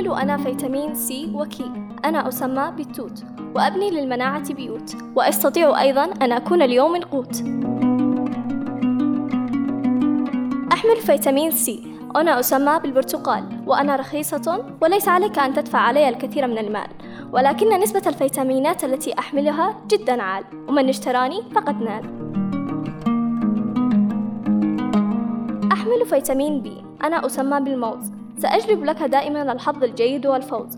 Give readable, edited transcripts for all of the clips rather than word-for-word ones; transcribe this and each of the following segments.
أحمل أنا فيتامين سي وكي، أنا أسمى بالتوت، وأبني للمناعة بيوت، وأستطيع أيضاً أن أكون اليوم القوت. أحمل فيتامين سي، أنا أسمى بالبرتقال، وأنا رخيصة وليس عليك أن تدفع علي الكثير من المال، ولكن نسبة الفيتامينات التي أحملها جداً عال، ومن اشتراني فقد نال. أحمل فيتامين بي، أنا أسمى بالموز، سأجلب لك دائماً الحظ الجيد والفوز.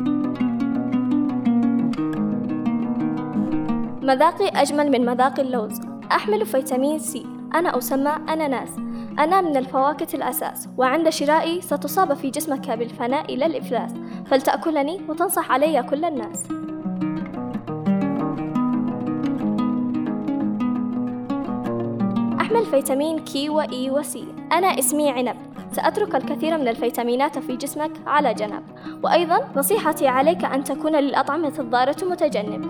مذاقي أجمل من مذاق اللوز. أحمل فيتامين سي، أنا أسمى أناناس، أنا من الفواكه الأساس، وعند شرائي ستصاب في جسمك بالفناء إلى الإفلاس، فلتأكلني وتنصح علي كل الناس. أحمل فيتامين كي وإي وسي، أنا اسمي عنب، سأترك الكثير من الفيتامينات في جسمك على جنب، وأيضا نصيحتي عليك أن تكون للأطعمة الضارة متجنب.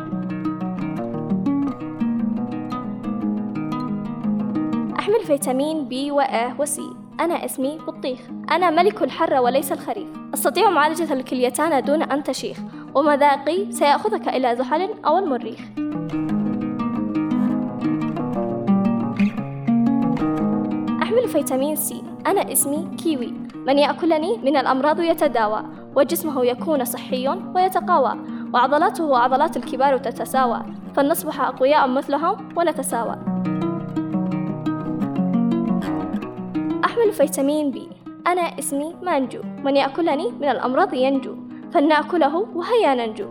أحمل فيتامين بي وآ وسي، أنا اسمي بطيخ، أنا ملك الحر وليس الخريف، أستطيع معالجة الكليتان دون أن تشيخ، ومذاقي سيأخذك إلى زحل أو المريخ. أحمل فيتامين سي، أنا اسمي كيوي، من يأكلني من الأمراض يتداوى، وجسمه يكون صحي ويتقوى، وعضلاته وعضلات الكبار تتساوى، فلنصبح أقوياء مثلهم ونتساوى. أحمل فيتامين بي، أنا اسمي مانجو، من يأكلني من الأمراض ينجو، فلنأكله وهيا ننجو.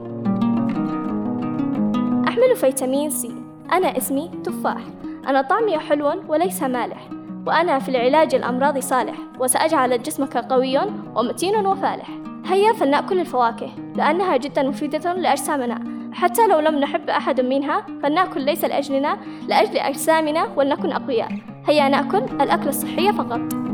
أحمل فيتامين سي، أنا اسمي تفاح، أنا طعمي حلو وليس مالح، وأنا في العلاج الأمراض صالح، وسأجعل جسمك قوي ومتين وفالح. هيا فلنأكل الفواكه لأنها جدا مفيدة لأجسامنا، حتى لو لم نحب أحد منها فلنأكل ليس لأجلنا، لأجل أجسامنا ولنكن أقوياء. هيا نأكل الأكل الصحي فقط.